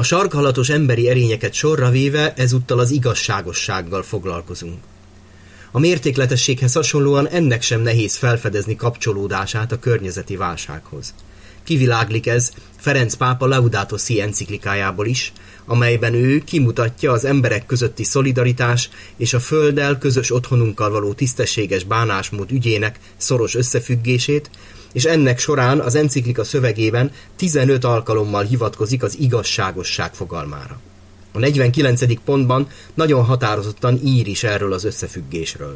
A sarkalatos emberi erényeket sorra véve ezúttal az igazságossággal foglalkozunk. A mértékletességhez hasonlóan ennek sem nehéz felfedezni kapcsolódását a környezeti válsághoz. Kiviláglik ez Ferenc pápa Laudato Si enciklikájából is, amelyben ő kimutatja az emberek közötti szolidaritás és a földdel, közös otthonunkkal való tisztességes bánásmód ügyének szoros összefüggését, és ennek során az enciklika szövegében 15 alkalommal hivatkozik az igazságosság fogalmára. A 49. pontban nagyon határozottan ír is erről az összefüggésről.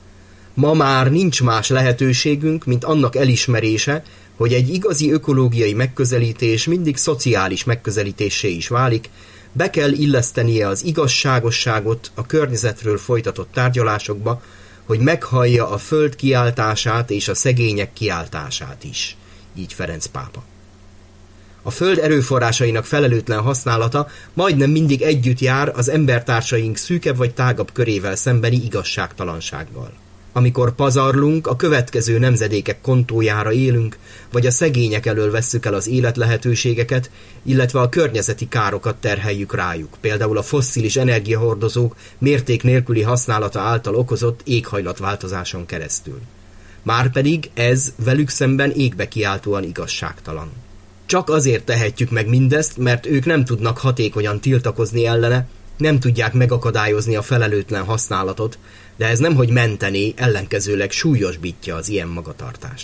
Ma már nincs más lehetőségünk, mint annak elismerése, hogy egy igazi ökológiai megközelítés mindig szociális megközelítéssé is válik, be kell illesztenie az igazságosságot a környezetről folytatott tárgyalásokba, hogy meghallja a föld kiáltását és a szegények kiáltását is. Így Ferenc pápa. A föld erőforrásainak felelőtlen használata majdnem mindig együtt jár az embertársaink szűkebb vagy tágabb körével szembeni igazságtalansággal. Amikor pazarlunk, a következő nemzedékek kontójára élünk, vagy a szegények elől vesszük el az életlehetőségeket, illetve a környezeti károkat terheljük rájuk, például a fosszilis energiahordozók mérték nélküli használata által okozott éghajlatváltozáson keresztül. Márpedig ez velük szemben égbe kiáltóan igazságtalan. Csak azért tehetjük meg mindezt, mert ők nem tudnak hatékonyan tiltakozni ellene, nem tudják megakadályozni a felelőtlen használatot, de ez nemhogy mentené, ellenkezőleg súlyosbítja az ilyen magatartást.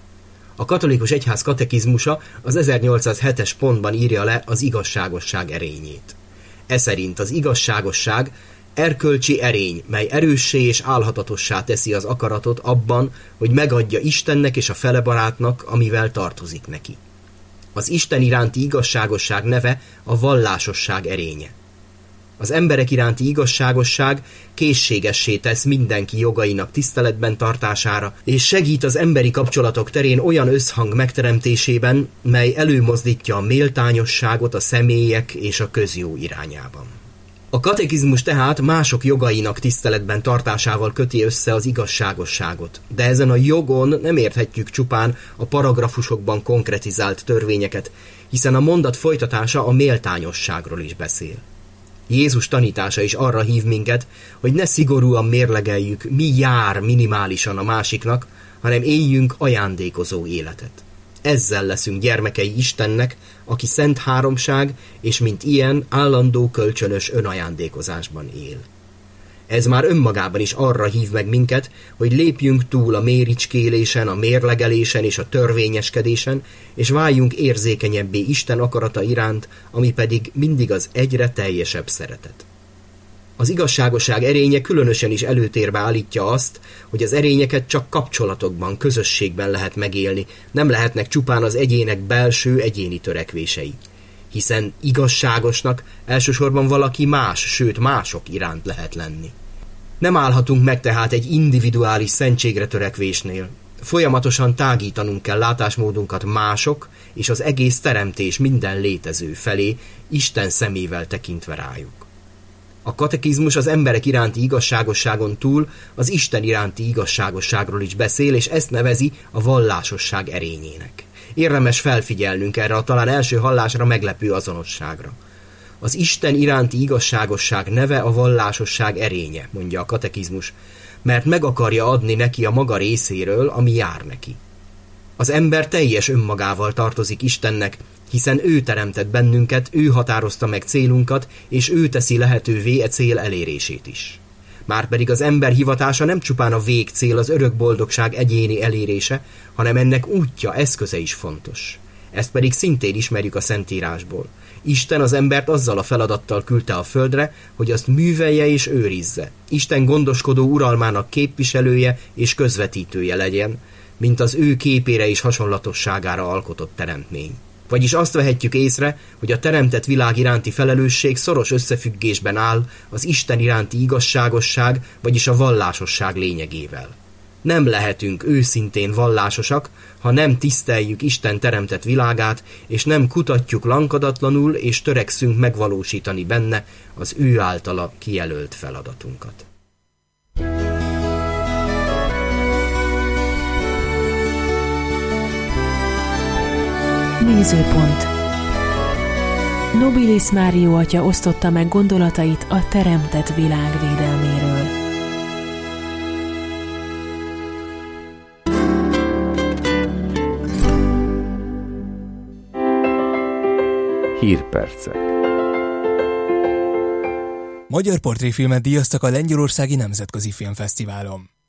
A katolikus egyház katekizmusa az 1807-es pontban írja le az igazságosság erényét. Eszerint az igazságosság erkölcsi erény, mely erőssé és álhatatossá teszi az akaratot abban, hogy megadja Istennek és a felebarátnak, amivel tartozik neki. Az Isten iránti igazságosság neve a vallásosság erénye. Az emberek iránti igazságosság készségessé tesz mindenki jogainak tiszteletben tartására, és segít az emberi kapcsolatok terén olyan összhang megteremtésében, mely előmozdítja a méltányosságot a személyek és a közjó irányában. A katekizmus tehát mások jogainak tiszteletben tartásával köti össze az igazságosságot, de ezen a jogon nem érthetjük csupán a paragrafusokban konkretizált törvényeket, hiszen a mondat folytatása a méltányosságról is beszél. Jézus tanítása is arra hív minket, hogy ne szigorúan mérlegeljük, mi jár minimálisan a másiknak, hanem éljünk ajándékozó életet. Ezzel leszünk gyermekei Istennek, aki szent háromság, és mint ilyen állandó kölcsönös önajándékozásban él. Ez már önmagában is arra hív meg minket, hogy lépjünk túl a méricskélésen, a mérlegelésen és a törvényeskedésen, és váljunk érzékenyebbé Isten akarata iránt, ami pedig mindig az egyre teljesebb szeretet. Az igazságosság erénye különösen is előtérbe állítja azt, hogy az erényeket csak kapcsolatokban, közösségben lehet megélni, nem lehetnek csupán az egyének belső egyéni törekvései. Hiszen igazságosnak elsősorban valaki más, sőt mások iránt lehet lenni. Nem állhatunk meg tehát egy individuális szentségre törekvésnél. Folyamatosan tágítanunk kell látásmódunkat mások és az egész teremtés minden létező felé, Isten szemével tekintve rájuk. A katekizmus az emberek iránti igazságosságon túl az Isten iránti igazságosságról is beszél, és ezt nevezi a vallásosság erényének. Érdemes felfigyelnünk erre a talán első hallásra meglepő azonosságra. Az Isten iránti igazságosság neve a vallásosság erénye, mondja a katekizmus, mert meg akarja adni neki a maga részéről, ami jár neki. Az ember teljes önmagával tartozik Istennek, hiszen ő teremtett bennünket, ő határozta meg célunkat, és ő teszi lehetővé e cél elérését is. Márpedig az ember hivatása nem csupán a végcél, az örök boldogság egyéni elérése, hanem ennek útja, eszköze is fontos. Ezt pedig szintén ismerjük a Szentírásból. Isten az embert azzal a feladattal küldte a földre, hogy azt művelje és őrizze. Isten gondoskodó uralmának képviselője és közvetítője legyen, mint az ő képére és hasonlatosságára alkotott teremtmény. Vagyis azt vehetjük észre, hogy a teremtett világ iránti felelősség szoros összefüggésben áll az Isten iránti igazságosság, vagyis a vallásosság lényegével. Nem lehetünk őszintén vallásosak, ha nem tiszteljük Isten teremtett világát, és nem kutatjuk lankadatlanul, és törekszünk megvalósítani benne az ő általa kijelölt feladatunkat. Nézőpont. Nobilis Mário atya osztotta meg gondolatait a teremtett világ védelméről. Hírpercek. Magyar portréfilmet díjaztak a Lengyelországi Nemzetközi Filmfesztiválon.